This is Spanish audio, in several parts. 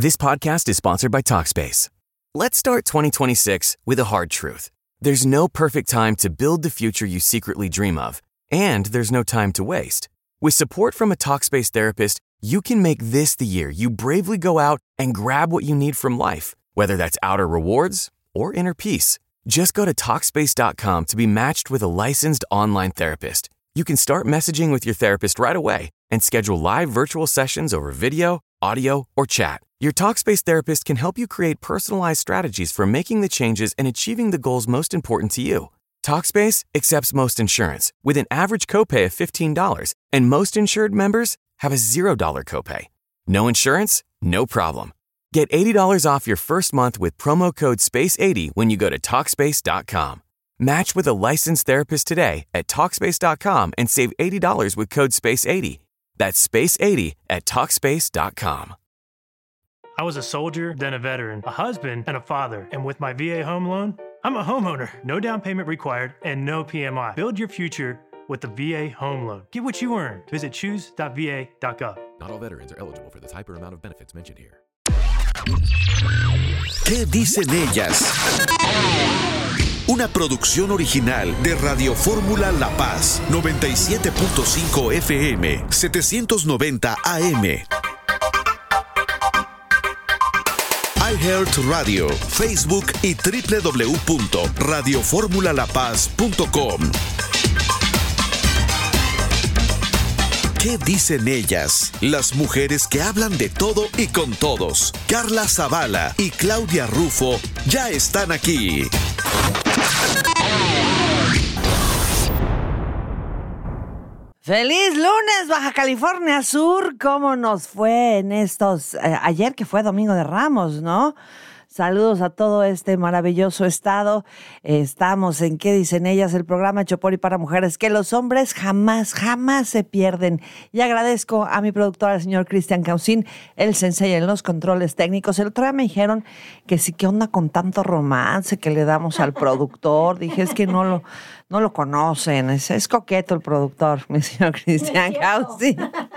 This podcast is sponsored by Talkspace. Let's start 2026 with a hard truth. There's no perfect time to build the future you secretly dream of, and there's no time to waste. With support from a Talkspace therapist, you can make this the year you bravely go out and grab what you need from life, whether that's outer rewards or inner peace. Just go to Talkspace.com to be matched with a licensed online therapist. You can start messaging with your therapist right away and schedule live virtual sessions over video, audio, or chat. Your Talkspace therapist can help you create personalized strategies for making the changes and achieving the goals most important to you. Talkspace accepts most insurance with an average copay of $15, and most insured members have a $0 copay. No insurance? No problem. Get $80 off your first month with promo code SPACE80 when you go to Talkspace.com. Match with a licensed therapist today at Talkspace.com and save $80 with code SPACE80. That's SPACE80 at Talkspace.com. I was a soldier, then a veteran, a husband, and a father. And with my VA home loan, I'm a homeowner. No down payment required and no PMI. Build your future with the VA home loan. Get what you earned. Visit choose.va.gov. Not all veterans are eligible for this hyper amount of benefits mentioned here. ¿Qué dicen ellas? Una producción original de Radio Fórmula La Paz, 97.5 FM, 790 AM. iHeartRadio, Facebook y www.radioformulalapaz.com. ¿Qué dicen ellas? Las mujeres que hablan de todo y con todos. Carla Zavala y Claudia Rufo ya están aquí. ¡Feliz lunes, Baja California Sur! ¿Cómo nos fue en estos... ayer que fue Domingo de Ramos, ¿no? Saludos a todo este maravilloso estado. Estamos en ¿Qué dicen ellas? El programa hecho por y para mujeres, que los hombres jamás se pierden. Y agradezco a mi productor, el señor Cristian Caucín, el sensei en los controles técnicos. El otro día me dijeron que sí, ¿qué onda con tanto romance que le damos al productor? Dije, es que no lo conocen. Es coqueto el productor, mi señor Cristian Caucín.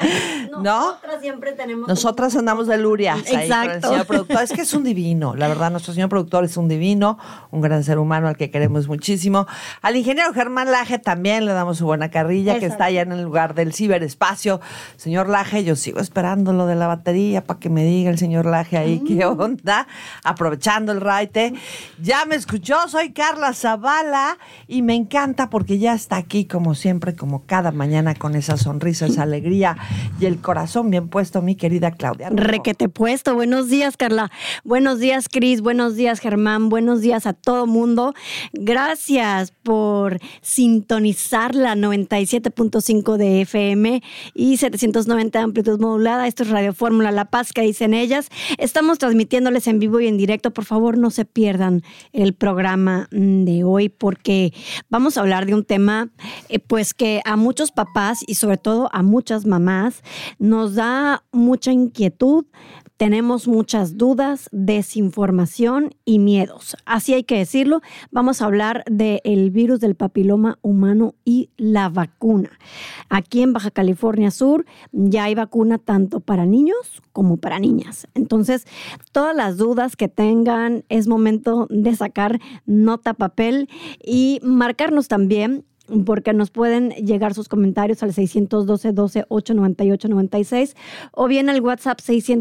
¿No? Nosotras siempre tenemos... Nosotras andamos de lurias ahí con el Exacto. señor productor. Es que es un divino. La verdad, nuestro señor productor es un divino, un gran ser humano al que queremos muchísimo. Al ingeniero Germán Laje también le damos su buena carrilla, que Exacto. está allá en el lugar del ciberespacio. Señor Laje, yo sigo esperando lo de la batería para que me diga el señor Laje ahí qué onda, aprovechando el raite. Ya me escuchó, soy Carla Zavala y me encanta porque ya está aquí como siempre, como cada mañana, con esa sonrisa, esa alegría y el corazón bien puesto, mi querida Claudia. Requete puesto. Buenos días, Carla. Buenos días, Cris. Buenos días, Germán. Buenos días a todo mundo. Gracias por sintonizar la 97.5 de FM y 790 de amplitud modulada. Esto es Radio Fórmula La Paz, que dicen ellas. Estamos transmitiéndoles en vivo y en directo. Por favor, no se pierdan el programa de hoy, porque vamos a hablar de un tema pues que a muchos papás y sobre todo a muchas mamás nos da mucha inquietud. Tenemos muchas dudas, desinformación y miedos. Así hay que decirlo. Vamos a hablar del virus del papiloma humano y la vacuna. Aquí en Baja California Sur ya hay vacuna tanto para niños como para niñas. Entonces, todas las dudas que tengan, es momento de sacar nota, papel y marcarnos también, porque nos pueden llegar sus comentarios al 612-898-96 o bien al WhatsApp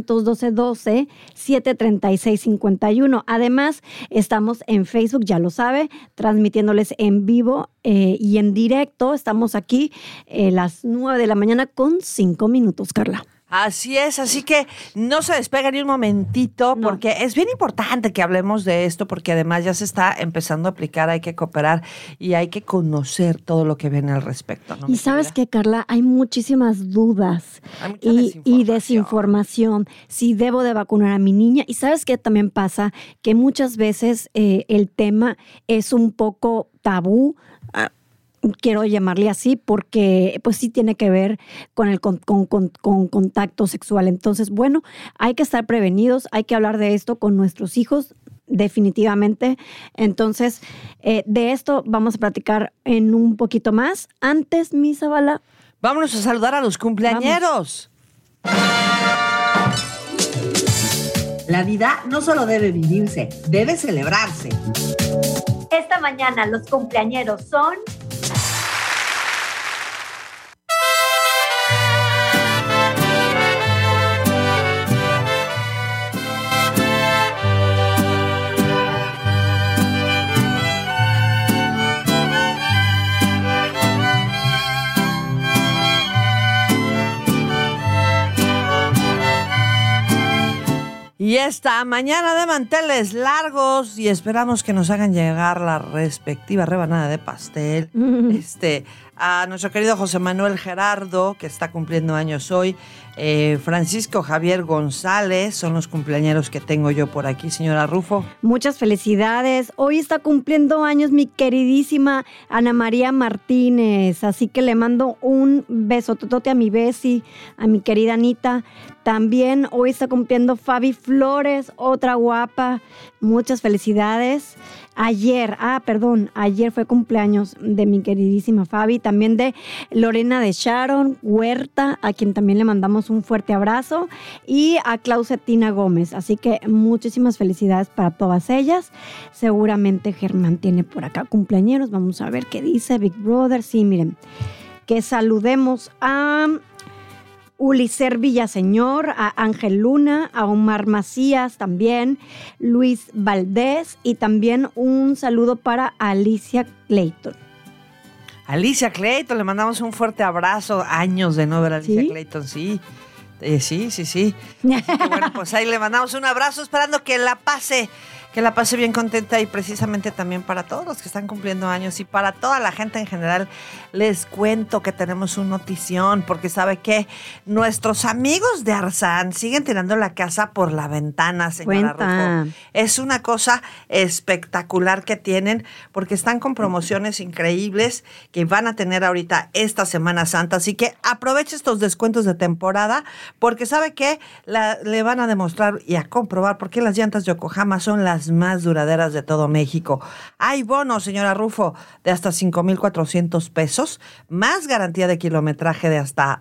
612-736-51. Además, estamos en Facebook, ya lo sabe, transmitiéndoles en vivo y en directo. Estamos aquí las 9 de la mañana con 5 minutos, Carla. Así es, así que no se despeguen ni un momentito, porque es bien importante que hablemos de esto, porque además ya se está empezando a aplicar, hay que cooperar y hay que conocer todo lo que viene al respecto, ¿no? Y sabes que, Carla, hay muchísimas dudas Hay mucha y desinformación. Si debo de vacunar a mi niña. Y sabes que también pasa que muchas veces el tema es un poco tabú. Quiero llamarle así porque pues sí tiene que ver con el con contacto sexual. Entonces, bueno, hay que estar prevenidos, hay que hablar de esto con nuestros hijos, definitivamente. Entonces, de esto vamos a platicar en un poquito más. Antes, mi Zavala. Vámonos a saludar a los cumpleañeros. La vida no solo debe vivirse, debe celebrarse. Esta mañana los cumpleañeros son... Y esta mañana de manteles largos y esperamos que nos hagan llegar la respectiva rebanada de pastel. A nuestro querido José Manuel Gerardo, que está cumpliendo años hoy. Francisco Javier González, son los cumpleañeros que tengo yo por aquí, señora Rufo. Muchas felicidades. Hoy está cumpliendo años mi queridísima Ana María Martínez, así que le mando un besototote a mi Besi, a mi querida Anita. También hoy está cumpliendo Fabi Flores, otra guapa. Muchas felicidades. Ayer fue cumpleaños de mi queridísima Fabi, también de Lorena de Sharon Huerta, a quien también le mandamos un fuerte abrazo, y a Clausetina Gómez. Así que muchísimas felicidades para todas ellas. Seguramente Germán tiene por acá cumpleañeros. Vamos a ver qué dice Big Brother. Sí, miren, que saludemos a Uliser Villaseñor, a Ángel Luna, a Omar Macías también, Luis Valdés, y también un saludo para Alicia Clayton. Alicia Clayton, le mandamos un fuerte abrazo. Años de no ver a Alicia Clayton, sí. Sí. Así que bueno, pues ahí le mandamos un abrazo esperando que la pase bien contenta, y precisamente también para todos los que están cumpliendo años y para toda la gente en general. Les cuento que tenemos una notición, porque sabe que nuestros amigos de Arsan siguen tirando la casa por la ventana, señora Rufo. Es una cosa espectacular que tienen, porque están con promociones increíbles que van a tener ahorita esta Semana Santa. Así que aproveche estos descuentos de temporada, porque sabe que le van a demostrar y a comprobar por qué las llantas Yokohama son las más duraderas de todo México. Hay bonos, señora Rufo, de hasta 5,400 pesos, más garantía de kilometraje de hasta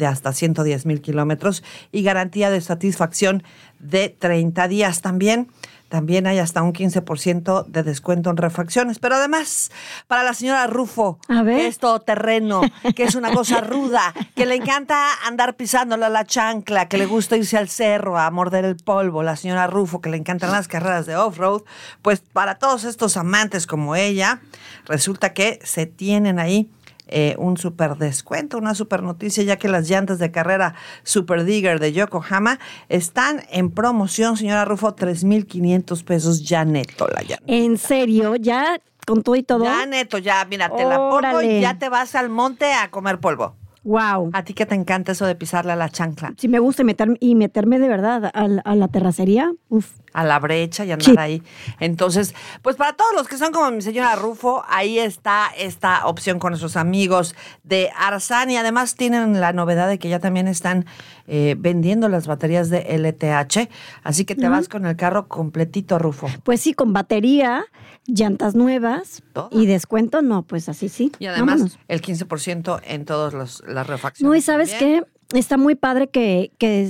110,000 kilómetros y garantía de satisfacción de 30 días también. También hay hasta un 15% de descuento en refacciones. Pero además, para la señora Rufo, que es todoterreno, que es una cosa ruda, que le encanta andar pisándola la chancla, que le gusta irse al cerro a morder el polvo, la señora Rufo, que le encantan las carreras de off-road, pues para todos estos amantes como ella, resulta que se tienen ahí un super descuento, una super noticia, ya que las llantas de carrera Super Digger de Yokohama están en promoción, señora Rufo, 3,500 pesos ya neto la llanta. ¿En serio? ¿Ya con todo y todo? Ya neto, ya, mira, te la pongo y ya te vas al monte a comer polvo. Wow. ¿A ti que te encanta eso de pisarle a la chancla? Sí, me gusta meterme de verdad a la terracería. Uf. A la brecha y andar ahí. Entonces, pues para todos los que son como mi señora Rufo, ahí está esta opción con nuestros amigos de Arsan, y además tienen la novedad de que ya también están vendiendo las baterías de LTH, así que te vas con el carro completito, Rufo. Pues sí, con batería, llantas nuevas y descuento, no, pues así sí. Y además vámonos. El 15% en todas las refacciones. No, y ¿sabes qué? Está muy padre que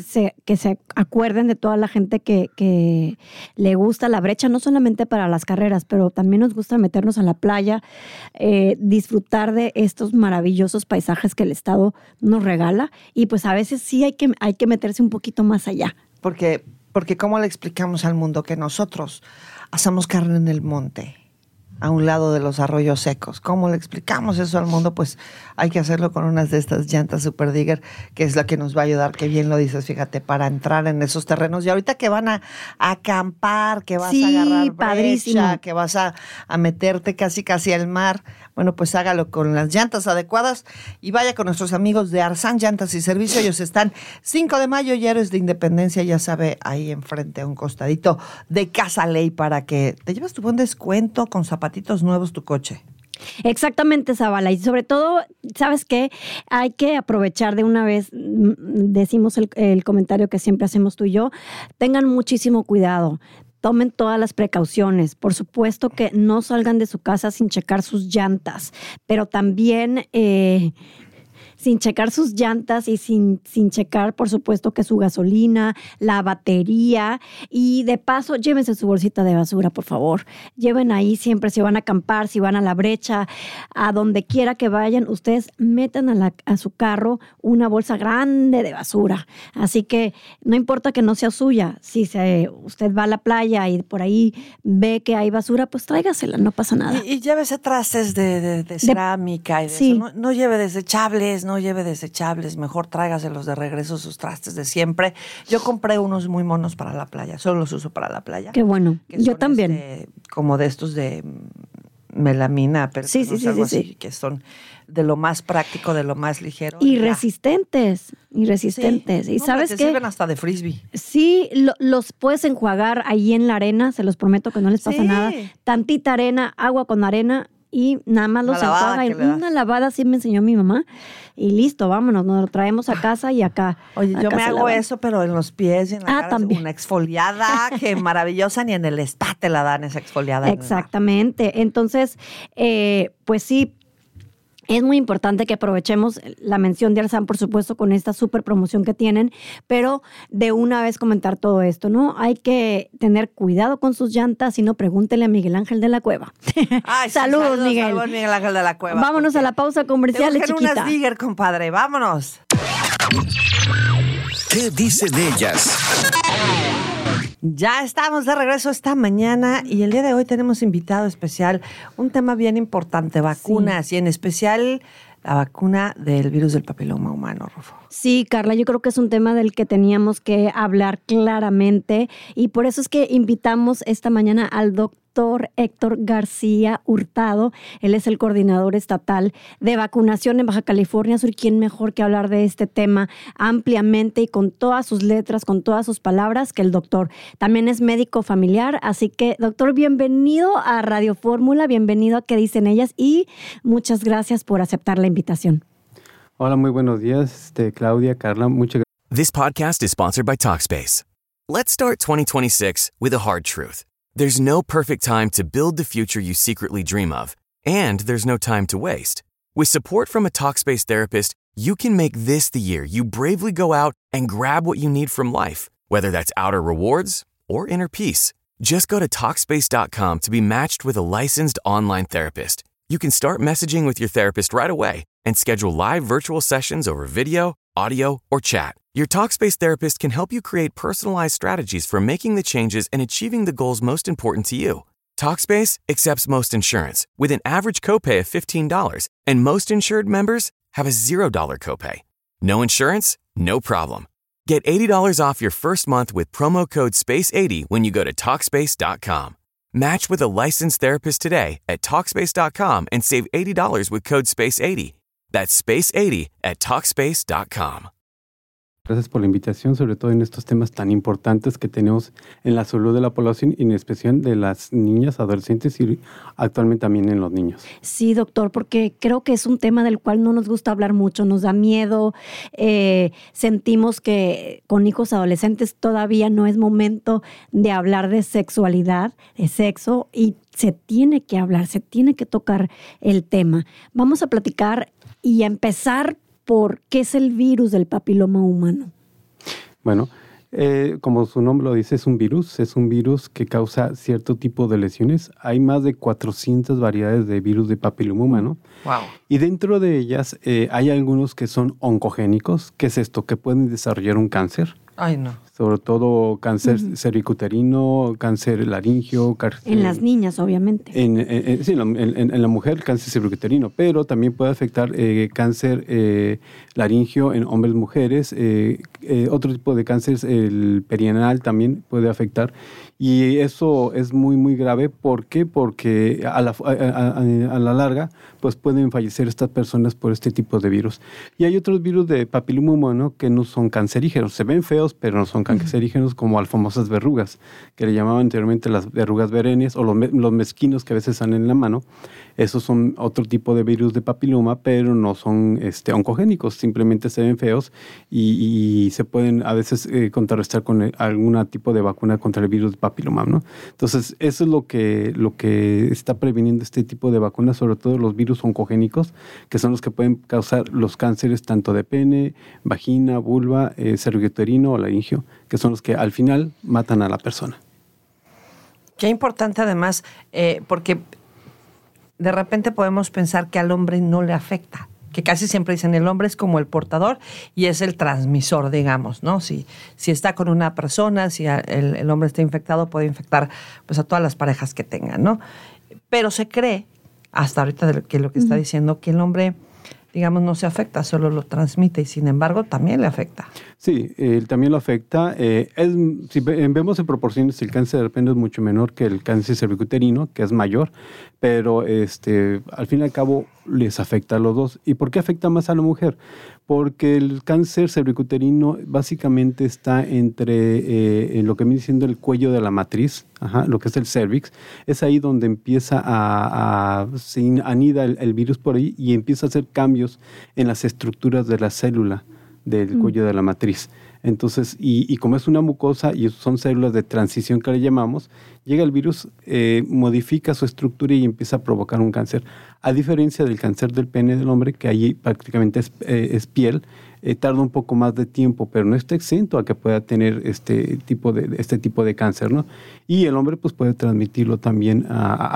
se acuerden de toda la gente que le gusta la brecha, no solamente para las carreras, pero también nos gusta meternos a la playa, disfrutar de estos maravillosos paisajes que el Estado nos regala, y pues a veces sí hay que meterse un poquito más allá. Porque ¿cómo le explicamos al mundo que nosotros hacemos carne en el monte, a un lado de los arroyos secos? ¿Cómo le explicamos eso al mundo? Pues hay que hacerlo con unas de estas llantas Super Digger, que es la que nos va a ayudar, que bien lo dices, fíjate, para entrar en esos terrenos. Y ahorita que van a acampar, que vas a agarrar brecha, que vas a meterte casi al mar, bueno, pues hágalo con las llantas adecuadas y vaya con nuestros amigos de Arsan Llantas y Servicio. Ellos están 5 de mayo y Héroes de Independencia, ya sabe, ahí enfrente a un costadito de Casa Ley, para que te lleves tu buen descuento con zapatitos nuevos tu coche. Exactamente, Zavala. Y sobre todo, ¿sabes qué? Hay que aprovechar de una vez, decimos el comentario que siempre hacemos tú y yo, tengan muchísimo cuidado. Tomen todas las precauciones. Por supuesto que no salgan de su casa sin checar sus llantas, pero también sin checar sus llantas y sin checar, por supuesto, que su gasolina, la batería. Y de paso, llévense su bolsita de basura, por favor. Lleven ahí siempre, si van a acampar, si van a la brecha, a donde quiera que vayan, ustedes metan a su carro una bolsa grande de basura. Así que no importa que no sea suya. Si usted va a la playa y por ahí ve que hay basura, pues tráigasela, no pasa nada. Y llévese trastes de cerámica y de sí. eso. No lleve desechables, mejor tráigaselos de regreso, sus trastes de siempre. Yo compré unos muy monos para la playa, solo los uso para la playa. Qué bueno, yo también. Como de estos de melamina, pero sí, que son de lo más práctico, de lo más ligero. Y resistentes. Sí. Y ¿sabes qué? Sirven hasta de frisbee. Sí, los puedes enjuagar ahí en la arena, se los prometo que no les pasa nada. Tantita arena, agua con arena y nada más los enjuaga. Una lavada, sí me enseñó mi mamá. Y listo, vámonos, nos lo traemos a casa y acá. Oye, yo me hago eso, pero en los pies y en la cara. También. Una exfoliada que maravillosa, ni en el spa te la dan esa exfoliada. Exactamente. Entonces, pues sí, es muy importante que aprovechemos la mención de Arsan, por supuesto, con esta súper promoción que tienen, pero de una vez comentar todo esto, ¿no? Hay que tener cuidado con sus llantas, si no, pregúntele a Miguel Ángel de la Cueva. Ay, saludos, Miguel. Saludos, Miguel Ángel de la Cueva. Vámonos a la pausa comercial, chiquita. Unas Digger, compadre, vámonos. ¿Qué dicen ellas? Ya estamos de regreso esta mañana y el día de hoy tenemos invitado especial, un tema bien importante, vacunas, y en especial la vacuna del virus del papiloma humano, Rufo. Sí, Carla, yo creo que es un tema del que teníamos que hablar claramente y por eso es que invitamos esta mañana al doctor Héctor García Hurtado. Él es el coordinador estatal de vacunación en Baja California Sur. ¿Quién mejor que hablar de este tema ampliamente y con todas sus letras, con todas sus palabras que el doctor? También es médico familiar, así que, doctor, bienvenido a Radio Fórmula, bienvenido a ¿Qué dicen ellas? Y muchas gracias por aceptar la invitación. Hola, muy buenos días, Claudia, Carla, muchas gracias. This podcast is sponsored by Talkspace. Let's start 2026 with a hard truth. There's no perfect time to build the future you secretly dream of, and there's no time to waste. With support from a Talkspace therapist, you can make this the year you bravely go out and grab what you need from life, whether that's outer rewards or inner peace. Just go to Talkspace.com to be matched with a licensed online therapist. You can start messaging with your therapist right away and schedule live virtual sessions over video, audio, or chat. Your Talkspace therapist can help you create personalized strategies for making the changes and achieving the goals most important to you. Talkspace accepts most insurance with an average copay of $15, and most insured members have a $0 copay. No insurance? No problem. Get $80 off your first month with promo code SPACE80 when you go to Talkspace.com. Match with a licensed therapist today at Talkspace.com and save $80 with code SPACE80. That's SPACE80 at Talkspace.com. Gracias por la invitación, sobre todo en estos temas tan importantes que tenemos en la salud de la población y en especial de las niñas, adolescentes y actualmente también en los niños. Sí, doctor, porque creo que es un tema del cual no nos gusta hablar mucho, nos da miedo, sentimos que con hijos adolescentes todavía no es momento de hablar de sexualidad, de sexo, y se tiene que hablar, se tiene que tocar el tema. Vamos a platicar y a empezar por qué es el virus del papiloma humano. Bueno, como su nombre lo dice, es un virus que causa cierto tipo de lesiones. Hay más de 400 variedades de virus de papiloma humano. Wow. Y dentro de ellas hay algunos que son oncogénicos. ¿Qué es esto? Que pueden desarrollar un cáncer. Ay, no. Sobre todo cáncer cervicuterino, cáncer laringio. En las niñas, obviamente. Sí, en la mujer, cáncer cervicuterino, pero también puede afectar cáncer laringio en hombres y mujeres. Otro tipo de cáncer, el perianal, también puede afectar. Y eso es muy, muy grave. ¿Por qué? Porque a la larga pues pueden fallecer estas personas por este tipo de virus. Y hay otros virus de papiloma humano que no son cancerígenos. Se ven feos, feos, pero no son cancerígenos, como las famosas verrugas, que le llamaban anteriormente las verrugas veréneas, o los mezquinos que a veces salen en la mano. Esos son otro tipo de virus de papiloma, pero no son oncogénicos, simplemente se ven feos y se pueden a veces contrarrestar con algún tipo de vacuna contra el virus de papiloma, ¿no? Entonces, eso es lo que está previniendo este tipo de vacunas, sobre todo los virus oncogénicos, que son los que pueden causar los cánceres tanto de pene, vagina, vulva, cervicuterino o laringio, que son los que al final matan a la persona. Qué importante además, porque de repente podemos pensar que al hombre no le afecta, que casi siempre dicen el hombre es como el portador y es el transmisor, digamos, ¿no? Si está con una persona, si el hombre está infectado, puede infectar pues a todas las parejas que tengan, ¿no? Pero se cree, hasta ahorita de lo que está diciendo, que el hombre, digamos, no se afecta, solo lo transmite y sin embargo también le afecta. Sí, también lo afecta. Si vemos en proporciones, el cáncer de pene es mucho menor que el cáncer cervicuterino, que es mayor, pero al fin y al cabo les afecta a los dos. ¿Y por qué afecta más a la mujer? Porque el cáncer cervicuterino básicamente está entre lo que viene siendo el cuello de la matriz, lo que es el cervix. Es ahí donde empieza se anida el virus por ahí y empieza a hacer cambios en las estructuras de la célula del cuello de la matriz. Entonces, y como es una mucosa y son células de transición que le llamamos, llega el virus, modifica su estructura y empieza a provocar un cáncer. A diferencia del cáncer del pene del hombre, que ahí prácticamente es piel, tarda un poco más de tiempo, pero no está exento a que pueda tener este tipo de cáncer, ¿no? Y el hombre pues puede transmitirlo también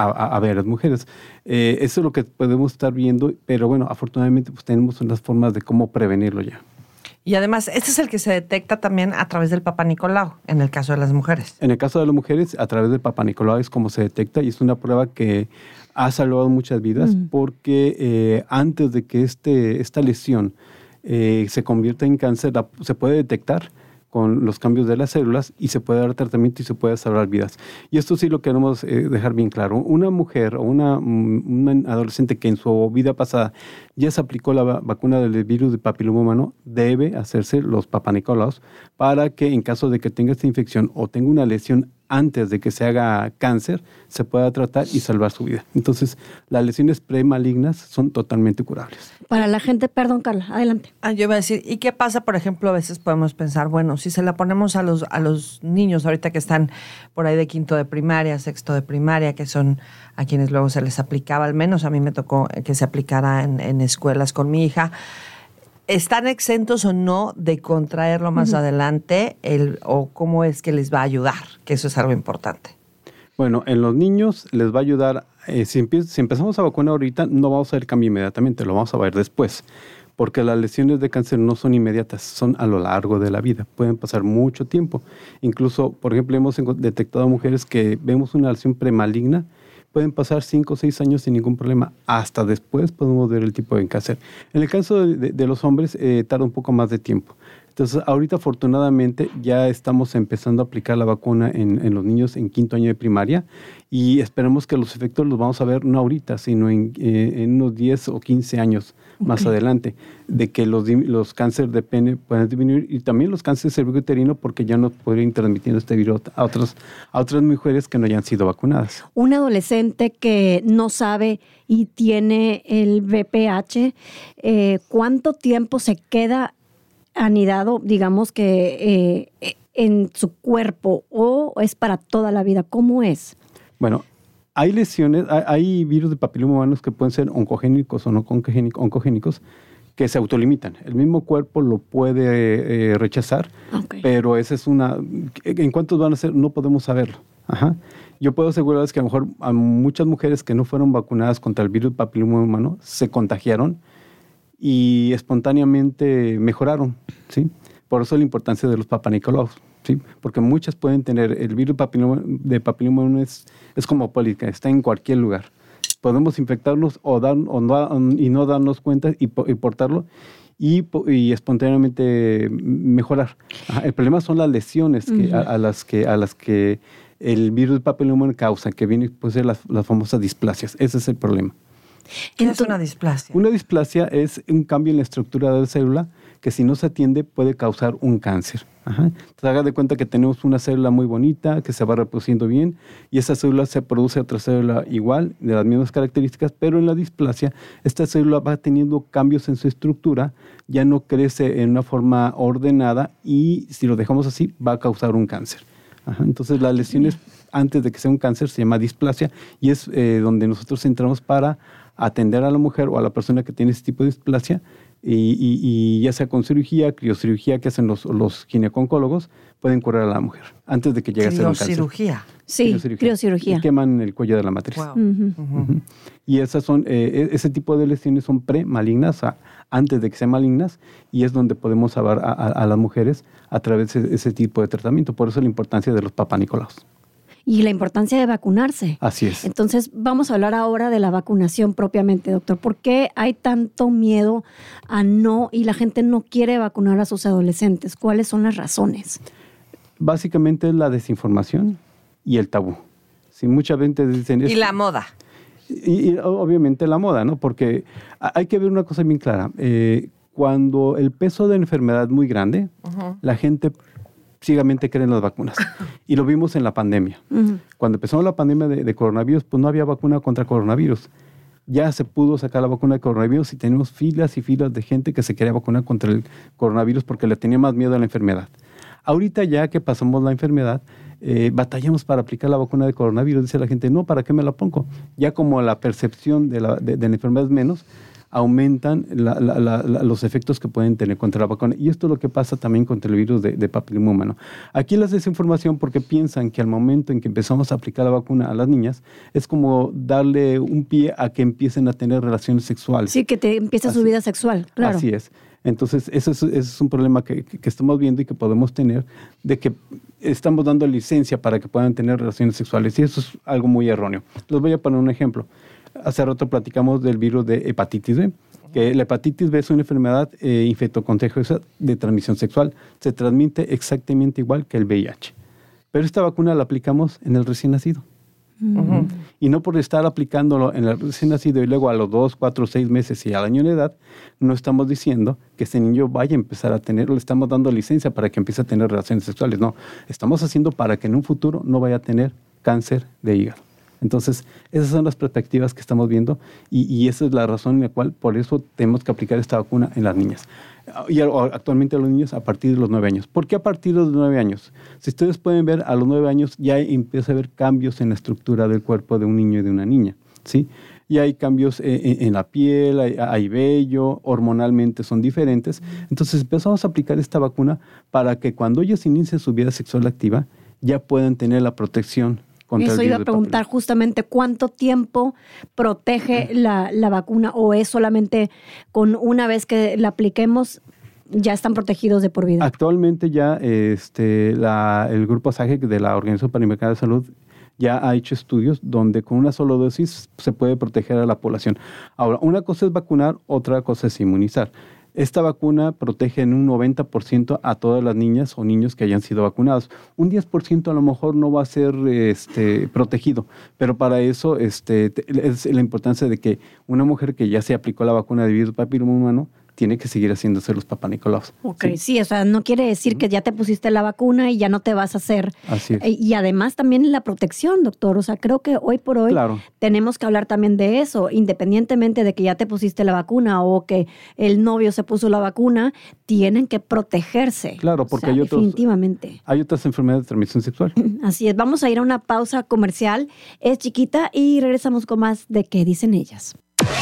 a las mujeres. Eso es lo que podemos estar viendo, pero bueno, afortunadamente pues tenemos unas formas de cómo prevenirlo ya. Y además, este es el que se detecta también a través del Papá Nicolau, en el caso de las mujeres. En el caso de las mujeres, a través del Papá Nicolau es como se detecta y es una prueba que ha salvado muchas vidas porque antes de que esta lesión se convierta en cáncer, se puede detectar con los cambios de las células y se puede dar tratamiento y se puede salvar vidas. Y esto sí lo queremos dejar bien claro. Una mujer o una adolescente que en su vida pasada ya se aplicó la vacuna del virus de papiloma humano, debe hacerse los Papá Nicolaus para que en caso de que tenga esta infección o tenga una lesión antes de que se haga cáncer, se pueda tratar y salvar su vida. Entonces, las lesiones premalignas son totalmente curables. Para la gente, perdón, Carla, adelante. Yo iba a decir, ¿y qué pasa? Por ejemplo, a veces podemos pensar, bueno, si se la ponemos a los niños ahorita que están por ahí de quinto de primaria, sexto de primaria, que son a quienes luego se les aplicaba, al menos a mí me tocó que se aplicara en escuelas con mi hija, ¿están exentos o no de contraerlo más adelante o cómo es que les va a ayudar? Que eso es algo importante. Bueno, en los niños les va a ayudar, si empezamos a vacunar ahorita, no vamos a ver cambio inmediatamente, lo vamos a ver después, porque las lesiones de cáncer no son inmediatas, son a lo largo de la vida, pueden pasar mucho tiempo. Incluso, por ejemplo, hemos detectado mujeres que vemos una lesión premaligna, pueden pasar 5 o 6 años sin ningún problema. Hasta después podemos ver el tipo de cáncer. En el caso de los hombres, tarda un poco más de tiempo. Entonces, ahorita afortunadamente ya estamos empezando a aplicar la vacuna en los niños en quinto año de primaria y esperemos que los efectos los vamos a ver no ahorita, sino en unos 10 o 15 años más adelante, de que los cánceres de pene pueden disminuir y también los cánceres cervicuterino porque ya no podrían ir transmitiendo este virus a otras mujeres que no hayan sido vacunadas. Un adolescente que no sabe y tiene el VPH, ¿cuánto tiempo se queda anidado, digamos que en su cuerpo o es para toda la vida? ¿Cómo es? Bueno, hay lesiones, hay virus de papiloma humanos que pueden ser oncogénicos o no oncogénicos que se autolimitan. El mismo cuerpo lo puede rechazar, pero esa es ¿en cuántos van a ser? No podemos saberlo. Yo puedo asegurarles que a lo mejor a muchas mujeres que no fueron vacunadas contra el virus de papiloma humano se contagiaron y espontáneamente mejoraron, ¿sí? Por eso la importancia de los Papá Nicolaus, ¿sí? Porque muchas pueden tener el virus de papiloma humano es como pólica, está en cualquier lugar. Podemos infectarnos y no darnos cuenta y portarlo y espontáneamente mejorar. El problema son las lesiones a las que el virus de papiloma humano causa, que vienen puede ser las famosas displasias. Ese es el problema. ¿Qué es una displasia? Una displasia es un cambio en la estructura de la célula que si no se atiende puede causar un cáncer. Ajá. Entonces haga de cuenta que tenemos una célula muy bonita que se va reproduciendo bien y esa célula se produce otra célula igual, de las mismas características, pero en la displasia esta célula va teniendo cambios en su estructura, ya no crece en una forma ordenada y si lo dejamos así va a causar un cáncer. Ajá. Entonces las lesiones antes de que sea un cáncer se llama displasia y es donde nosotros entramos para atender a la mujer o a la persona que tiene este tipo de displasia y ya sea con cirugía, criocirugía que hacen los gineco-oncólogos, pueden curar a la mujer antes de que llegue a ser un cáncer. Criocirugía. Sí, criocirugía. Y queman el cuello de la matriz. Wow. Y esas son, ese tipo de lesiones son premalignas, antes de que sean malignas, y es donde podemos salvar a las mujeres a través de ese tipo de tratamiento. Por eso la importancia de los papanicolás. Y la importancia de vacunarse. Así es. Entonces, vamos a hablar ahora de la vacunación propiamente, doctor. ¿Por qué hay tanto miedo y la gente no quiere vacunar a sus adolescentes? ¿Cuáles son las razones? Básicamente es la desinformación y el tabú. Si muchas veces dicen... Y la moda. Y obviamente la moda, ¿no? Porque hay que ver una cosa bien clara. Cuando el peso de la enfermedad es muy grande, la gente ciegamente cree en las vacunas. Y lo vimos en la pandemia. Cuando empezó la pandemia de coronavirus, pues no había vacuna contra coronavirus. Ya se pudo sacar la vacuna de coronavirus y tenemos filas y filas de gente que se quería vacunar contra el coronavirus porque le tenía más miedo a la enfermedad. Ahorita ya que pasamos la enfermedad, batallamos para aplicar la vacuna de coronavirus. Dice la gente, no, ¿para qué me la pongo? Ya como la percepción de la enfermedad es menos, aumentan los efectos que pueden tener contra la vacuna. Y esto es lo que pasa también contra el virus de papiloma humano. Aquí la desinformación porque piensan que al momento en que empezamos a aplicar la vacuna a las niñas, es como darle un pie a que empiecen a tener relaciones sexuales. Sí, que te empieza su vida sexual, claro. Así es. Entonces, ese es un problema que estamos viendo y que podemos tener, de que estamos dando licencia para que puedan tener relaciones sexuales. Y eso es algo muy erróneo. Les voy a poner un ejemplo. Hace rato platicamos del virus de hepatitis B, que la hepatitis B es una enfermedad infectocontagiosa de transmisión sexual. Se transmite exactamente igual que el VIH. Pero esta vacuna la aplicamos en el recién nacido. Y no por estar aplicándolo en el recién nacido y luego a los 2, 4, 6 meses y al año de edad, no estamos diciendo que ese niño vaya a empezar a tener, le estamos dando licencia para que empiece a tener relaciones sexuales. No, estamos haciendo para que en un futuro no vaya a tener cáncer de hígado. Entonces, esas son las perspectivas que estamos viendo y esa es la razón en la cual por eso tenemos que aplicar esta vacuna en las niñas. Y actualmente a los niños a partir de los 9 años. ¿Por qué a partir de los 9 años? Si ustedes pueden ver, a los 9 años ya empieza a haber cambios en la estructura del cuerpo de un niño y de una niña, ¿sí? Y hay cambios en la piel, hay vello, hormonalmente son diferentes. Entonces empezamos a aplicar esta vacuna para que cuando ellos inicien su vida sexual activa ya puedan tener la protección. Eso iba a preguntar justamente cuánto tiempo protege la vacuna o es solamente con una vez que la apliquemos ya están protegidos de por vida. Actualmente ya el grupo SAGE de la Organización Panamericana de Salud ya ha hecho estudios donde con una sola dosis se puede proteger a la población. Ahora, una cosa es vacunar, otra cosa es inmunizar. Esta vacuna protege en un 90% a todas las niñas o niños que hayan sido vacunados. Un 10% a lo mejor no va a ser protegido, pero para eso es la importancia de que una mujer que ya se aplicó la vacuna de virus papiloma humano tiene que seguir haciéndose los papanicolás. Ok, sí, o sea, no quiere decir que ya te pusiste la vacuna y ya no te vas a hacer. Así es. Y además también la protección, doctor. O sea, creo que hoy por hoy tenemos que hablar también de eso, independientemente de que ya te pusiste la vacuna o que el novio se puso la vacuna, tienen que protegerse. Claro, porque definitivamente. Hay otras enfermedades de transmisión sexual. Así es, vamos a ir a una pausa comercial, es chiquita y regresamos con más de ¿Qué dicen ellas?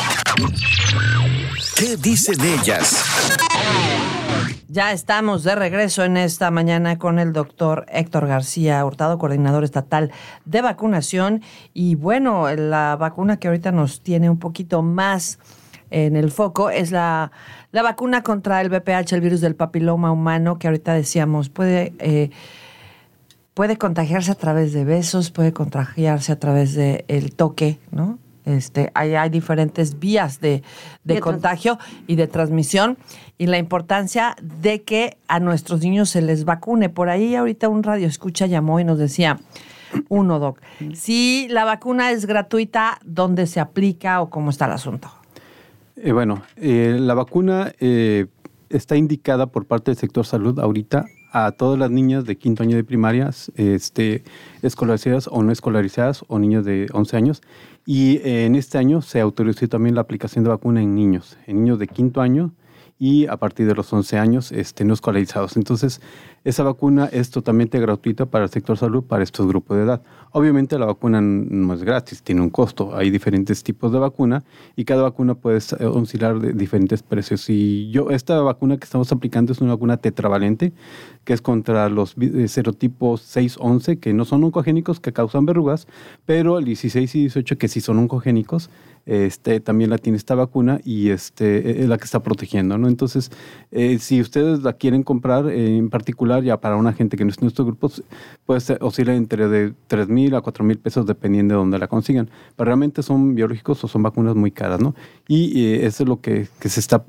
¿Qué dicen ellas? Ya estamos de regreso en esta mañana con el doctor Héctor García Hurtado, coordinador estatal de vacunación. Y bueno, la vacuna que ahorita nos tiene un poquito más en el foco es la vacuna contra el VPH, el virus del papiloma humano, que ahorita decíamos puede contagiarse a través de besos, puede contagiarse a través del toque, ¿no? Hay diferentes vías de contagio y de transmisión y la importancia de que a nuestros niños se les vacune. Por ahí ahorita un radioescucha llamó y nos decía, doc, si la vacuna es gratuita, ¿dónde se aplica o cómo está el asunto? La vacuna está indicada por parte del sector salud ahorita a todas las niñas de 5º año de primaria, escolarizadas o no escolarizadas, o niños de 11 años. Y en este año se autorizó también la aplicación de vacuna en niños de 5º año y a partir de los 11 años no escolarizados. Entonces, esa vacuna es totalmente gratuita para el sector salud, para estos grupos de edad. Obviamente, la vacuna no es gratis, tiene un costo. Hay diferentes tipos de vacuna y cada vacuna puede oscilar de diferentes precios. Y esta vacuna que estamos aplicando es una vacuna tetravalente, que es contra los serotipos 6, 11, que no son oncogénicos, que causan verrugas, pero el 16 y 18, que sí son oncogénicos, también la tiene esta vacuna y es la que está protegiendo, ¿no? Entonces, si ustedes la quieren comprar en particular ya para una gente que no es en nuestro grupo, pues oscila entre de 3,000 a 4,000 pesos dependiendo de dónde la consigan. Pero realmente son biológicos o son vacunas muy caras, ¿no? Y eso es lo que se está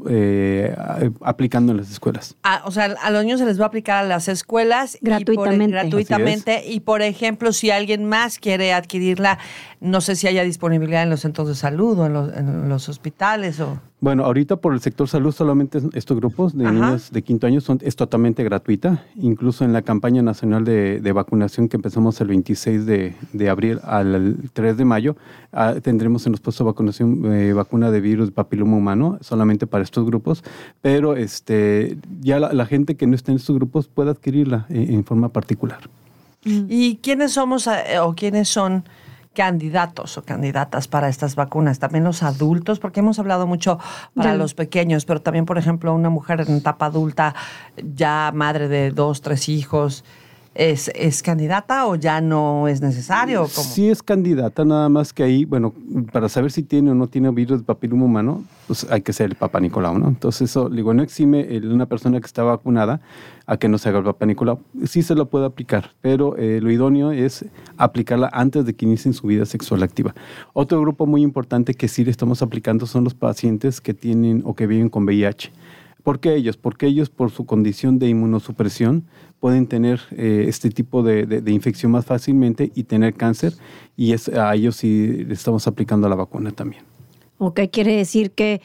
aplicando en las escuelas. O sea, a los niños se les va a aplicar a las escuelas gratuitamente. Y por ejemplo, si alguien más quiere adquirirla, no sé si haya disponibilidad en los centros de salud o en los hospitales o... Bueno, ahorita por el sector salud solamente estos grupos de niños de 5º año es totalmente gratuita. Incluso en la campaña nacional de vacunación que empezamos el 26 de abril al 3 de mayo, tendremos en los puestos de vacunación vacuna de virus de papiloma humano solamente para estos grupos. Pero ya la gente que no está en estos grupos puede adquirirla en forma particular. ¿Y quiénes somos o quiénes son candidatos o candidatas para estas vacunas? También los adultos, porque hemos hablado mucho para los pequeños, pero también, por ejemplo, una mujer en etapa adulta, ya madre de 2, 3 hijos, ¿es candidata o ya no es necesario? ¿Cómo? Sí es candidata, nada más que ahí, bueno, para saber si tiene o no tiene virus de papiloma humano, pues hay que ser el Papá Nicolau, ¿no? Entonces eso, digo, no exime una persona que está vacunada a que no se haga el Papá Nicolau. Sí se lo puede aplicar, pero lo idóneo es aplicarla antes de que inicien su vida sexual activa. Otro grupo muy importante que sí le estamos aplicando son los pacientes que tienen o que viven con VIH. ¿Por qué ellos? Porque ellos, por su condición de inmunosupresión, pueden tener este tipo de infección más fácilmente y tener cáncer, y a ellos sí le estamos aplicando la vacuna también. Ok, quiere decir que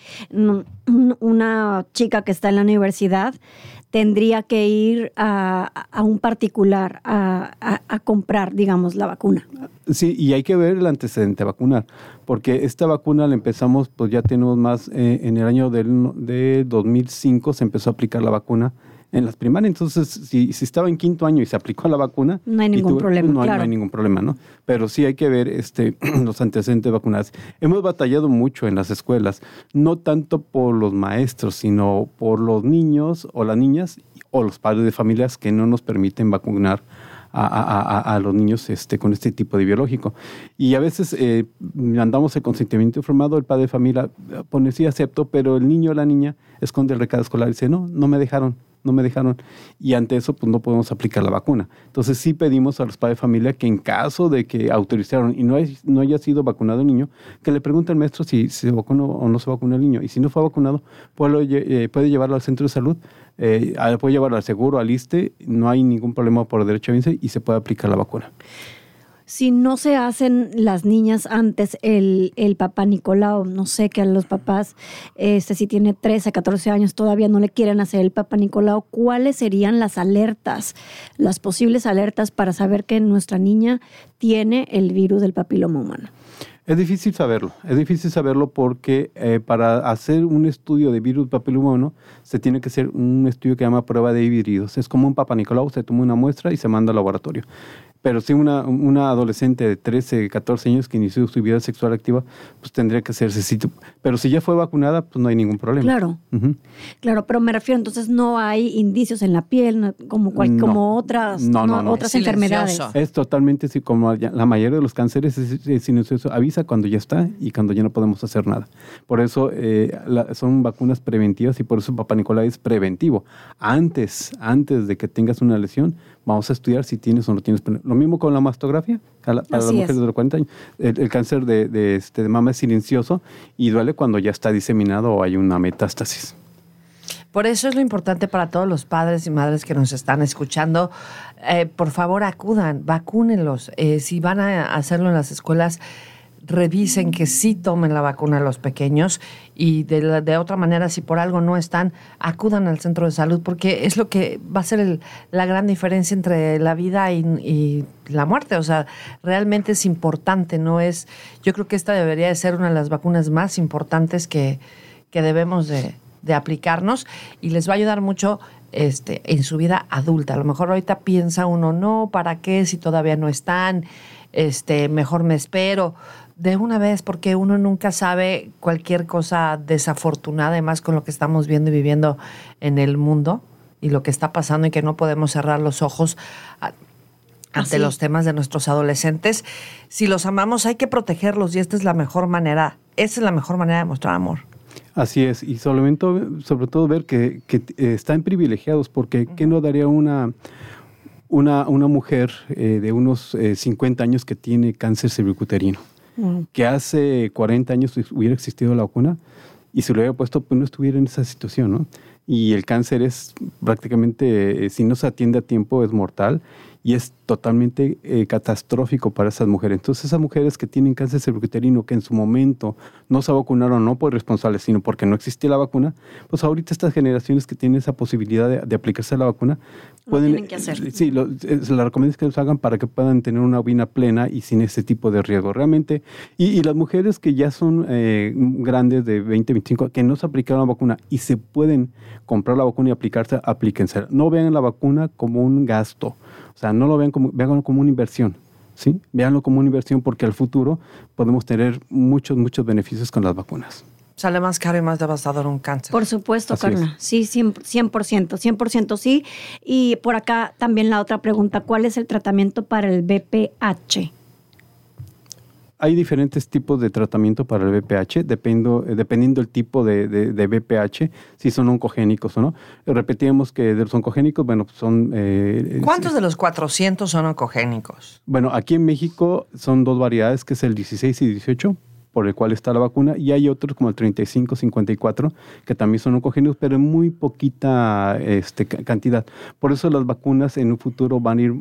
una chica que está en la universidad tendría que ir a un particular a comprar, digamos, la vacuna. Sí, y hay que ver el antecedente vacunar, porque esta vacuna la empezamos, pues ya tenemos más, en el año de 2005 se empezó a aplicar la vacuna en las primarias. Entonces, si estaba en 5º año y se aplicó la vacuna... No hay ningún problema, no hay ningún problema, ¿no? Pero sí hay que ver los antecedentes vacunados. Hemos batallado mucho en las escuelas, no tanto por los maestros, sino por los niños o las niñas o los padres de familias que no nos permiten vacunar a los niños con este tipo de biológico. Y a veces mandamos el consentimiento informado, el padre de familia pone sí acepto, pero el niño o la niña esconde el recado escolar y dice no me dejaron. Y ante eso, pues no podemos aplicar la vacuna. Entonces sí pedimos a los padres de familia que en caso de que autorizaron y no haya sido vacunado el niño, que le pregunte al maestro si se vacunó o no se vacunó el niño. Y si no fue vacunado, puede llevarlo al centro de salud, puede llevarlo al seguro, al ISSSTE, no hay ningún problema por derecho a vencer y se puede aplicar la vacuna. Si no se hacen las niñas antes el Papá Nicolau, no sé, que a los papás, si tiene 13, 14 años, todavía no le quieren hacer el Papá Nicolau, ¿cuáles serían las alertas, las posibles alertas para saber que nuestra niña tiene el virus del papiloma humano? Es difícil saberlo porque para hacer un estudio de virus papiloma humano se tiene que hacer un estudio que se llama prueba de híbridos. Es como un Papá Nicolau, se toma una muestra y se manda al laboratorio. Pero si una adolescente de 13, 14 años que inició su vida sexual activa, pues tendría que hacerse sitio. Pero si ya fue vacunada, pues no hay ningún problema. Claro, claro, pero me refiero, entonces no hay indicios en la piel como otras enfermedades. Es totalmente así, como la mayoría de los cánceres es silencioso. Avisa cuando ya está y cuando ya no podemos hacer nada. Por eso son vacunas preventivas y por eso Papá Nicolau es preventivo. Antes de que tengas una lesión, vamos a estudiar si tienes o no tienes. Lo mismo con la mastografía, para las mujeres de los 40 años. El cáncer de mama es silencioso y duele cuando ya está diseminado o hay una metástasis. Por eso es lo importante para todos los padres y madres que nos están escuchando. Por favor, acudan, vacúnenlos. Si van a hacerlo en las escuelas, revisen que sí tomen la vacuna los pequeños y de otra manera, si por algo no están, acudan al centro de salud, porque es lo que va a ser la gran diferencia entre la vida y la muerte. O sea, realmente es importante, ¿no? Yo creo que esta debería de ser una de las vacunas más importantes que debemos de aplicarnos, y les va a ayudar mucho en su vida adulta. A lo mejor ahorita piensa uno, no, ¿para qué? Si todavía no están, mejor me espero. De una vez, porque uno nunca sabe cualquier cosa desafortunada, además con lo que estamos viendo y viviendo en el mundo y lo que está pasando, y que no podemos cerrar los ojos ante los temas de nuestros adolescentes. Si los amamos, hay que protegerlos, y esta es la mejor manera. Esa es la mejor manera de mostrar amor. Así es, y sobre todo ver que están privilegiados, porque ¿qué no daría una mujer de unos 50 años que tiene cáncer cervicuterino? Que hace 40 años hubiera existido la vacuna y se lo hubiera puesto, pues no estuviera en esa situación, ¿no? Y el cáncer es prácticamente, si no se atiende a tiempo, es mortal, y es totalmente catastrófico para esas mujeres. Entonces, esas mujeres que tienen cáncer cervicuterino, que en su momento no se vacunaron, no por responsables, sino porque no existía la vacuna, pues ahorita estas generaciones que tienen esa posibilidad de aplicarse la vacuna, tienen que hacer. Sí, la recomendación es que los hagan para que puedan tener una vida plena y sin ese tipo de riesgo. Realmente, y las mujeres que ya son grandes de 20, 25, que no se aplicaron la vacuna y se pueden comprar la vacuna y aplicarse, aplíquense. No vean la vacuna como un gasto. O sea, no lo véanlo como una inversión, ¿sí? Véanlo como una inversión, porque al futuro podemos tener muchos beneficios con las vacunas. Sale más caro y más devastador un cáncer. Por supuesto, Así Carla. Sí, 100% sí. Y por acá también la otra pregunta, ¿cuál es el tratamiento para el VPH? Hay diferentes tipos de tratamiento para el VPH, dependiendo del tipo de VPH, si son oncogénicos o no. Repetíamos que de los oncogénicos, bueno, son... ¿Cuántos de los 400 son oncogénicos? Bueno, aquí en México son 2 variedades, que es el 16 y 18, por el cual está la vacuna, y hay otros como el 35, 54, que también son oncogénicos, pero en muy poquita cantidad. Por eso las vacunas en un futuro van a ir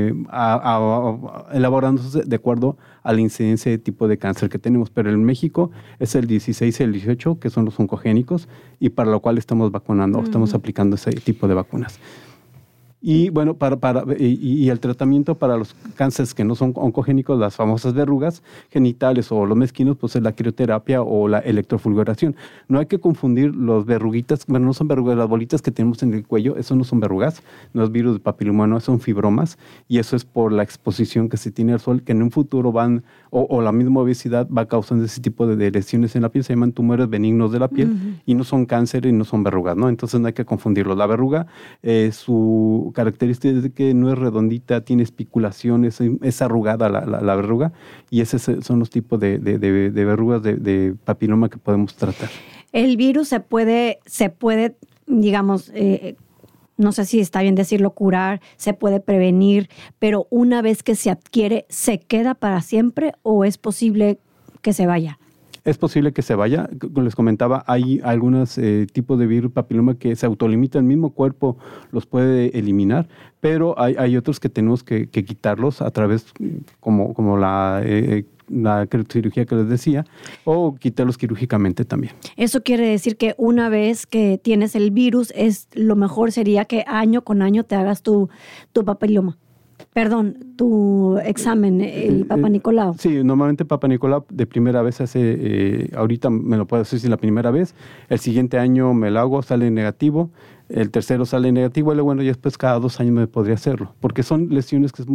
elaborándose de acuerdo a la incidencia de tipo de cáncer que tenemos. Pero en México es el 16 y el 18, que son los oncogénicos, y para lo cual estamos vacunando, estamos aplicando ese tipo de vacunas. Y bueno, y el tratamiento para los cánceres que no son oncogénicos, las famosas verrugas genitales o los mezquinos, pues es la crioterapia o la electrofulguración. No hay que confundir los verruguitas, bueno, no son verrugas, las bolitas que tenemos en el cuello, eso no son verrugas, no es virus de papiloma humano, son fibromas, y eso es por la exposición que se tiene al sol, que en un futuro van, o la misma obesidad va causando ese tipo de lesiones en la piel, se llaman tumores benignos de la piel, y no son cáncer y no son verrugas, ¿no? Entonces no hay que confundirlo. La verruga, su característica es de que no es redondita, tiene espiculaciones, es arrugada la verruga, y esos son los tipos de verrugas de papiloma que podemos tratar. El virus se puede digamos, no sé si está bien decirlo, curar, se puede prevenir, pero una vez que se adquiere, ¿se queda para siempre o es posible que se vaya? Es posible que se vaya. Como les comentaba, hay algunos tipos de virus papiloma que se autolimitan, el mismo cuerpo los puede eliminar, pero hay otros que tenemos que quitarlos a través, como la cirugía que les decía, o quitarlos quirúrgicamente también. Eso quiere decir que una vez que tienes el virus, lo mejor sería que año con año te hagas tu papiloma. Perdón, tu examen, el Papa Nicolau. Sí, normalmente Papa Nicolau de primera vez ahorita me lo puedo hacer si la primera vez, el siguiente año me lo hago, sale negativo, el tercero sale negativo, y bueno, y después cada 2 años me podría hacerlo, porque son lesiones que es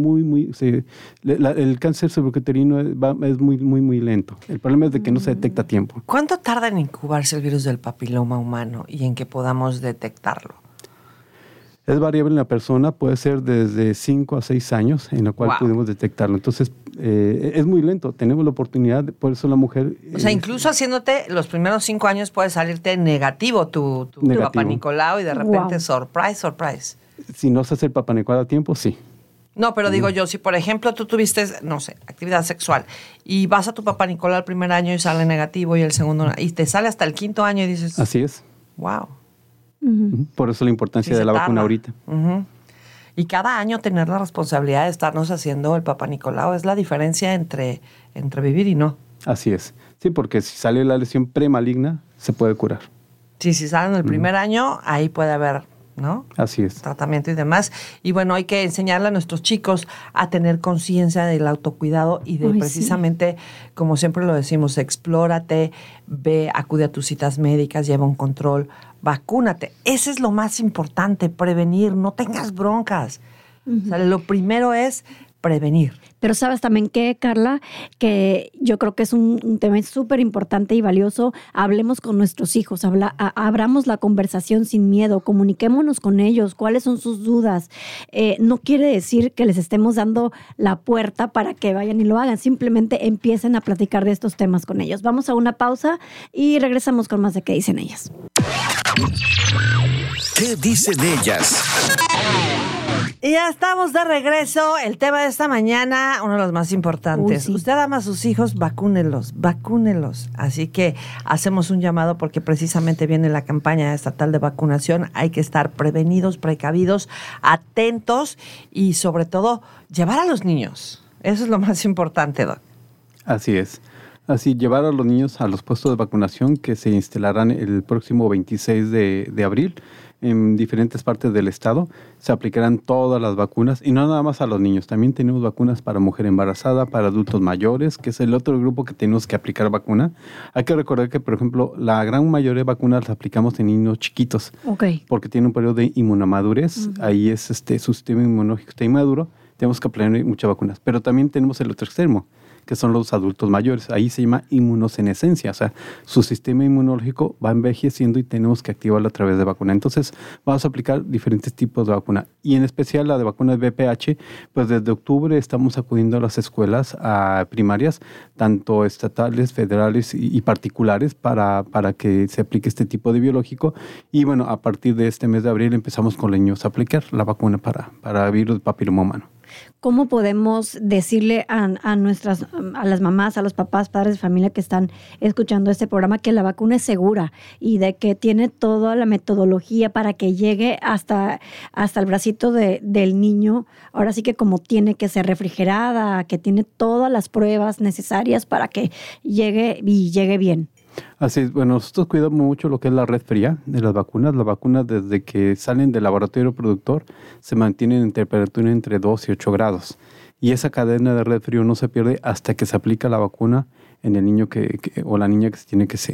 el cáncer cervicuterino es muy lento. El problema es de que no se detecta a tiempo. ¿Cuánto tarda en incubarse el virus del papiloma humano y en que podamos detectarlo? Es variable en la persona, puede ser desde 5 a 6 años en la cual pudimos detectarlo. Entonces, es muy lento. Tenemos la oportunidad, por eso la mujer... O sea, incluso haciéndote los primeros 5 años puede salirte negativo tu Papa Nicolau, y de repente, surprise. Si no se hace el Papa Nicolau a tiempo, sí. No, pero digo yo, si por ejemplo tú tuviste, no sé, actividad sexual y vas a tu Papa Nicolau el primer año y sale negativo, y el segundo, y te sale hasta el 5º año y dices... Así es. Wow. Por eso la importancia de la vacuna ahorita. Y cada año tener la responsabilidad de estarnos haciendo el Papa Nicolau es la diferencia entre vivir y no. Así es. Sí, porque si sale la lesión premaligna, se puede curar. Sí, si sale en el primer año, ahí puede haber, ¿no? Así es. Tratamiento y demás. Y bueno, hay que enseñarle a nuestros chicos a tener conciencia del autocuidado y de precisamente, como siempre lo decimos, explórate, ve, acude a tus citas médicas, lleva un control, vacúnate. Ese es lo más importante, prevenir, no tengas broncas. O sea, lo primero es prevenir. Pero sabes también que, Carla, que yo creo que es un tema súper importante y valioso. Hablemos con nuestros hijos, abramos la conversación sin miedo, comuniquémonos con ellos, cuáles son sus dudas. No quiere decir que les estemos dando la puerta para que vayan y lo hagan, simplemente empiecen a platicar de estos temas con ellos. Vamos a una pausa y regresamos con más de qué dicen ellas. ¿Qué dicen ellas? Y ya estamos de regreso. El tema de esta mañana, uno de los más importantes. Usted ama a sus hijos, vacúnelos. Así que hacemos un llamado porque precisamente viene la campaña estatal de vacunación. Hay que estar prevenidos, precavidos, atentos y sobre todo llevar a los niños. Eso es lo más importante, Doc. Así es. Así, llevar a los niños a los puestos de vacunación que se instalarán el próximo 26 de abril. En diferentes partes del estado se aplicarán todas las vacunas y no nada más a los niños. También tenemos vacunas para mujer embarazada, para adultos mayores, que es el otro grupo que tenemos que aplicar vacuna. Hay que recordar que, por ejemplo, la gran mayoría de vacunas las aplicamos en niños chiquitos. Porque tienen un periodo de inmunomadurez. Ahí es su sistema inmunológico está inmaduro. Tenemos que aplicar muchas vacunas. Pero también tenemos el otro extremo, que son los adultos mayores. Ahí se llama inmunosenescencia, o sea, su sistema inmunológico va envejeciendo y tenemos que activarlo a través de vacuna. Entonces, vamos a aplicar diferentes tipos de vacuna. Y en especial la de vacunas VPH, pues desde octubre estamos acudiendo a las escuelas primarias, tanto estatales, federales y particulares, para que se aplique este tipo de biológico. Y bueno, a partir de este mes de abril empezamos con los niños a aplicar la vacuna para virus del papiloma humano. ¿Cómo podemos decirle a las mamás, a los papás, padres de familia que están escuchando este programa que la vacuna es segura y de que tiene toda la metodología para que llegue hasta el bracito del niño? Ahora sí que como tiene que ser refrigerada, que tiene todas las pruebas necesarias para que llegue bien. Así es. Bueno, nosotros cuidamos mucho lo que es la red fría de las vacunas. Las vacunas desde que salen del laboratorio productor se mantienen en temperatura entre 2 y 8 grados. Y esa cadena de red frío no se pierde hasta que se aplica la vacuna en el niño o la niña que tiene que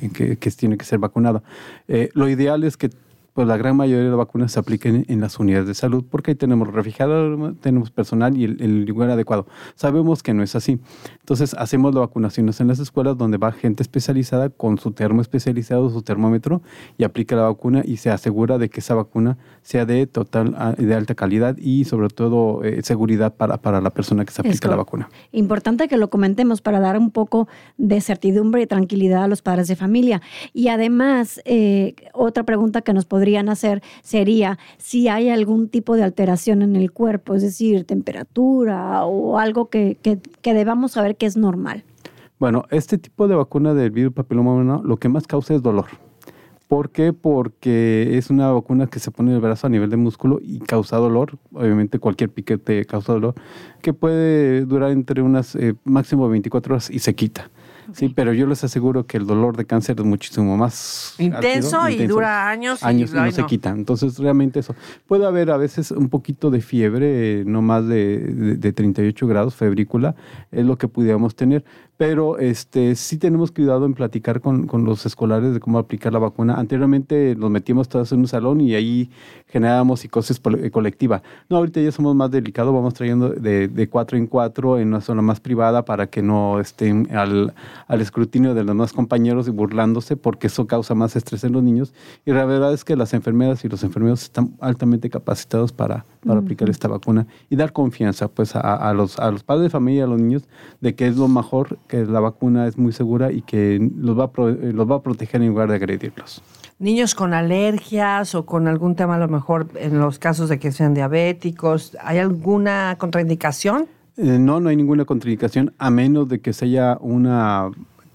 ser vacunada. Lo ideal es que pues la gran mayoría de las vacunas se apliquen en las unidades de salud, porque ahí tenemos refrigerador, tenemos personal y el lugar adecuado. Sabemos que no es así. Entonces, hacemos las vacunaciones en las escuelas donde va gente especializada con su termo especializado, su termómetro, y aplica la vacuna y se asegura de que esa vacuna sea de alta calidad y sobre todo seguridad para la persona que se aplica la vacuna. Importante que lo comentemos para dar un poco de certidumbre y tranquilidad a los padres de familia. Y además, otra pregunta que nos podrían hacer sería si hay algún tipo de alteración en el cuerpo, es decir, temperatura o algo que debamos saber que es normal. Bueno, este tipo de vacuna del virus papiloma humano lo que más causa es dolor. ¿Por qué? Porque es una vacuna que se pone en el brazo a nivel de músculo y causa dolor. Obviamente cualquier piquete causa dolor, que puede durar entre unas máximo 24 horas y se quita. Sí, pero yo les aseguro que el dolor de cáncer es muchísimo más intenso y dura años y no se quita. Entonces, realmente eso. Puede haber a veces un poquito de fiebre, no más de 38 grados, febrícula, es lo que pudiéramos tener. Pero sí tenemos cuidado en platicar con los escolares de cómo aplicar la vacuna. Anteriormente los metíamos todos en un salón y ahí generábamos psicosis colectiva. No, ahorita ya somos más delicados, vamos trayendo de 4 en 4 en una zona más privada para que no estén al escrutinio de los demás compañeros y burlándose, porque eso causa más estrés en los niños. Y la verdad es que las enfermeras y los enfermeros están altamente capacitados para aplicar esta vacuna y dar confianza pues a los padres de familia y a los niños de que es lo mejor, que la vacuna es muy segura y que los va a proteger en lugar de agredirlos. Niños con alergias o con algún tema, a lo mejor en los casos de que sean diabéticos, ¿hay alguna contraindicación? No hay ninguna contraindicación, a menos de que sea una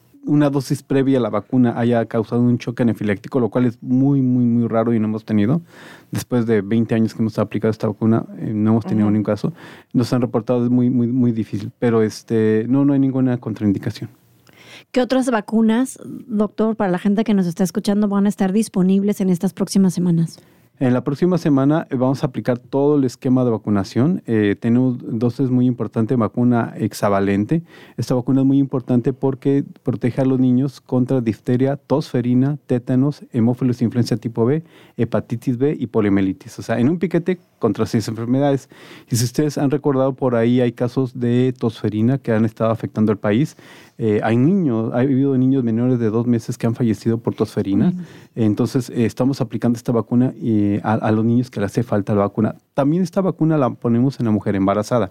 dosis previa a la vacuna haya causado un choque anafiláctico, lo cual es muy, muy, muy raro y no hemos tenido. Después de 20 años que hemos aplicado esta vacuna, no hemos tenido ningún caso. Nos han reportado, es muy, muy, muy difícil, pero no hay ninguna contraindicación. ¿Qué otras vacunas, doctor, para la gente que nos está escuchando, van a estar disponibles en estas próximas semanas? En la próxima semana vamos a aplicar todo el esquema de vacunación. Tenemos dosis muy importantes, vacuna hexavalente. Esta vacuna es muy importante porque protege a los niños contra difteria, tosferina, tétanos, hemófilos influenza tipo B, hepatitis B y poliomielitis. O sea, en un piquete contra 6 enfermedades. Y si ustedes han recordado, por ahí hay casos de tosferina que han estado afectando al país. Ha habido niños menores de 2 meses que han fallecido por tosferina. Entonces, estamos aplicando esta vacuna a los niños que le hace falta la vacuna. También esta vacuna la ponemos en la mujer embarazada.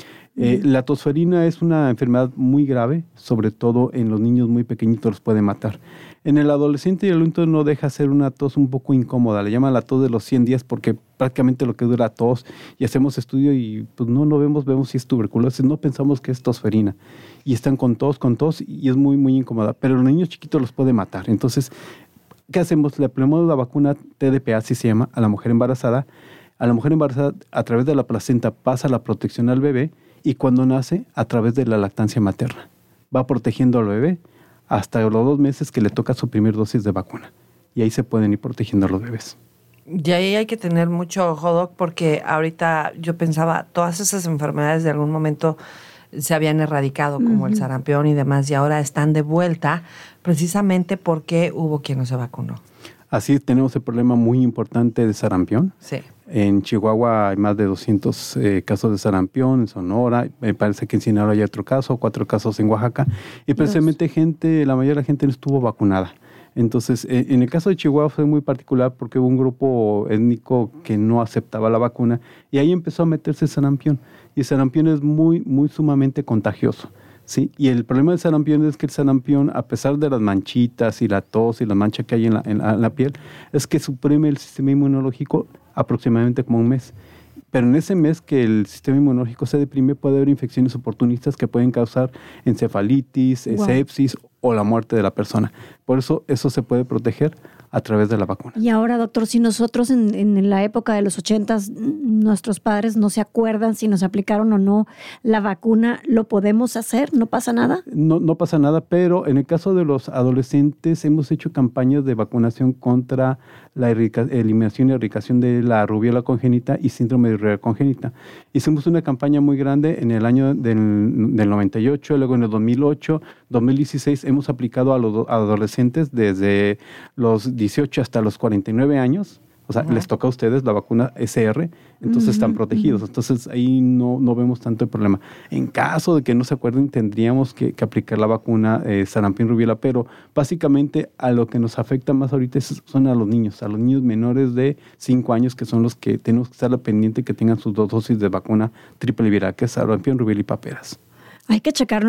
La tosferina es una enfermedad muy grave, sobre todo en los niños muy pequeñitos los puede matar. En el adolescente y el adulto no deja ser una tos un poco incómoda, le llaman la tos de los 100 días porque prácticamente lo que dura tos, y hacemos estudio y pues no vemos si es tuberculosis, no pensamos que es tosferina. Y están con tos y es muy, muy incómoda, pero los niños chiquitos los puede matar. Entonces, ¿qué hacemos? Le ponemos la vacuna TDP, así se llama, a la mujer embarazada. A la mujer embarazada, a través de la placenta, pasa la protección al bebé, y cuando nace, a través de la lactancia materna. Va protegiendo al bebé hasta los 2 meses que le toca su primer dosis de vacuna. Y ahí se pueden ir protegiendo a los bebés. Y ahí hay que tener mucho ojo, Doc, porque ahorita yo pensaba, todas esas enfermedades de algún momento se habían erradicado, como el sarampión y demás, y ahora están de vuelta precisamente porque hubo quien no se vacunó. Así tenemos el problema muy importante de sarampión. Sí. En Chihuahua hay más de 200 casos de sarampión, en Sonora, me parece que en Sinaloa hay otro caso, 4 casos en Oaxaca, y precisamente la mayoría de la gente no estuvo vacunada. Entonces, en el caso de Chihuahua fue muy particular porque hubo un grupo étnico que no aceptaba la vacuna y ahí empezó a meterse el sarampión. Y el sarampión es muy, muy sumamente contagioso. ¿Sí? Y el problema del sarampión es que el sarampión, a pesar de las manchitas y la tos y la mancha que hay en la piel, es que suprime el sistema inmunológico aproximadamente como 1 mes. Pero en ese mes que el sistema inmunológico se deprime, puede haber infecciones oportunistas que pueden causar encefalitis, sepsis o la muerte de la persona. Por eso se puede proteger a través de la vacuna. Y ahora, doctor, si nosotros en la época de los 80s, nuestros padres no se acuerdan si nos aplicaron o no la vacuna, ¿lo podemos hacer? ¿No pasa nada? No pasa nada, pero en el caso de los adolescentes hemos hecho campañas de vacunación contra la eliminación y erradicación de la rubiola congénita y síndrome de rubiola congénita. Hicimos una campaña muy grande en el año del 98, luego en el 2008, 2016 hemos aplicado a los adolescentes desde los 18 hasta los 49 años. O sea, les toca a ustedes la vacuna SR, entonces están protegidos. Entonces ahí no vemos tanto el problema. En caso de que no se acuerden, tendríamos que aplicar la vacuna sarampión rubiola, pero básicamente a lo que nos afecta más ahorita son a los niños menores de 5 años, que son los que tenemos que estar al pendiente que tengan sus 2 dosis de vacuna triple viral, que es sarampión, rubiola y paperas. Hay que checar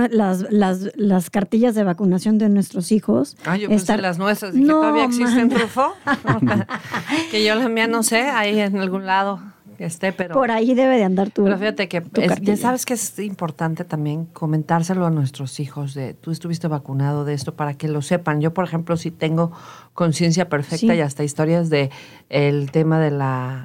las cartillas de vacunación de nuestros hijos. Yo pensé las nuestras. Dije, ¿todavía existen, Rufo? Que yo la mía no sé, ahí en algún lado que esté, pero... Por ahí debe de andar tu. Pero fíjate que ya sabes que es importante también comentárselo a nuestros hijos de tú estuviste vacunado de esto para que lo sepan. Yo, por ejemplo, sí tengo conciencia perfecta y hasta historias de el tema de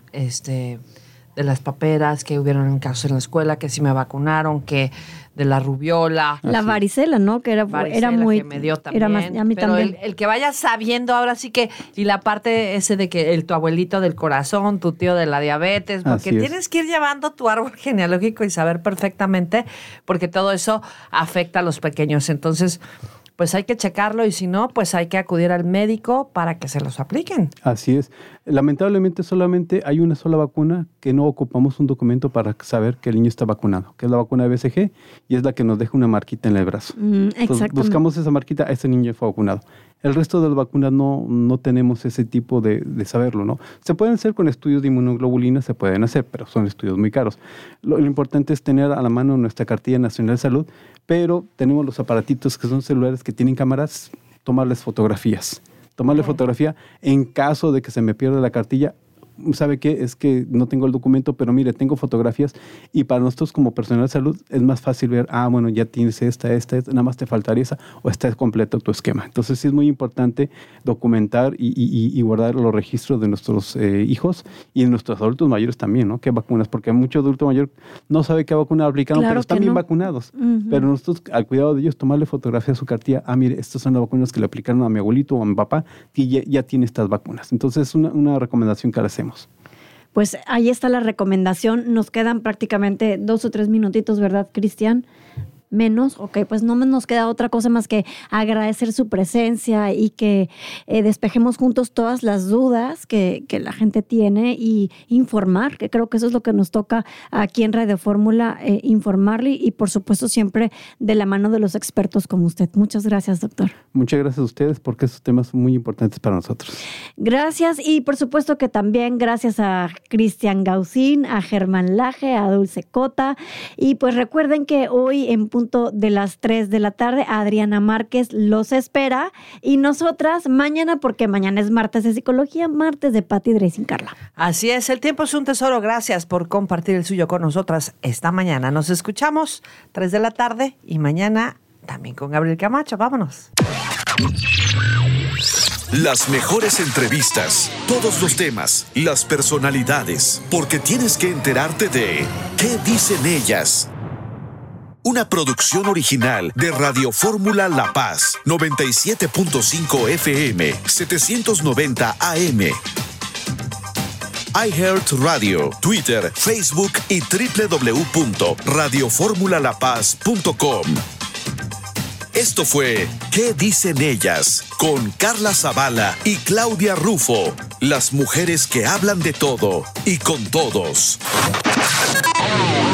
de las paperas que hubieron casos en la escuela, que sí me vacunaron, que de la rubiola. La varicela, ¿no? Que era muy... que me dio también. A mí pero también. El que vaya sabiendo ahora sí que... Y la parte ese de que tu abuelito del corazón, tu tío de la diabetes, porque tienes que ir llevando tu árbol genealógico y saber perfectamente, porque todo eso afecta a los pequeños. Entonces, pues hay que checarlo y si no, pues hay que acudir al médico para que se los apliquen. Así es. Lamentablemente solamente hay una sola vacuna que no ocupamos un documento para saber que el niño está vacunado, que es la vacuna de BCG y es la que nos deja una marquita en el brazo. Entonces, buscamos esa marquita, ese niño fue vacunado. El resto de las vacunas no tenemos ese tipo de saberlo, ¿no? Se pueden hacer con estudios de inmunoglobulina, se pueden hacer, pero son estudios muy caros. Lo importante es tener a la mano nuestra cartilla nacional de salud, pero tenemos los aparatitos que son celulares que tienen cámaras, tomarles fotografías. Tomarle fotografía en caso de que se me pierda la cartilla, ¿sabe qué? Es que no tengo el documento, pero mire, tengo fotografías, y para nosotros como personal de salud es más fácil ver, bueno, ya tienes esta, nada más te faltaría esa, o está completo tu esquema. Entonces sí es muy importante documentar y guardar los registros de nuestros hijos y de nuestros adultos mayores también, ¿no? ¿Qué vacunas? Porque mucho adulto mayor no sabe qué vacuna aplicaron, Claro pero están que bien no. vacunados. Pero nosotros, al cuidado de ellos, tomarle fotografía a su cartilla, mire, estas son las vacunas que le aplicaron a mi abuelito o a mi papá, y ya tiene estas vacunas. Entonces es una recomendación que le hacemos. Pues ahí está la recomendación. Nos quedan prácticamente 2 o 3 minutitos, ¿verdad, Cristian? Menos, ok, pues no nos queda otra cosa más que agradecer su presencia y que despejemos juntos todas las dudas que la gente tiene y informar, que creo que eso es lo que nos toca aquí en Radio Fórmula, informarle y por supuesto siempre de la mano de los expertos como usted. Muchas gracias, doctor. Muchas gracias a ustedes porque estos temas son muy importantes para nosotros. Gracias y por supuesto que también gracias a Cristian Gaucín, a Germán Laje, a Dulce Cota y pues recuerden que hoy en punto de las 3 de la tarde, Adriana Márquez los espera y nosotras mañana, porque mañana es martes de psicología, martes de Pati Dre sin Carla. Así es, el tiempo es un tesoro. Gracias por compartir el suyo con nosotras esta mañana. Nos escuchamos 3 de la tarde y mañana también con Gabriel Camacho. Vámonos. Las mejores entrevistas, todos los temas, las personalidades, porque tienes que enterarte de ¿qué dicen ellas? Una producción original de Radio Fórmula La Paz, 97.5 FM, 790 AM. iHeartRadio, Twitter, Facebook y www.radioformulalapaz.com. Esto fue ¿Qué dicen ellas? Con Carla Zavala y Claudia Rufo. Las mujeres que hablan de todo y con todos.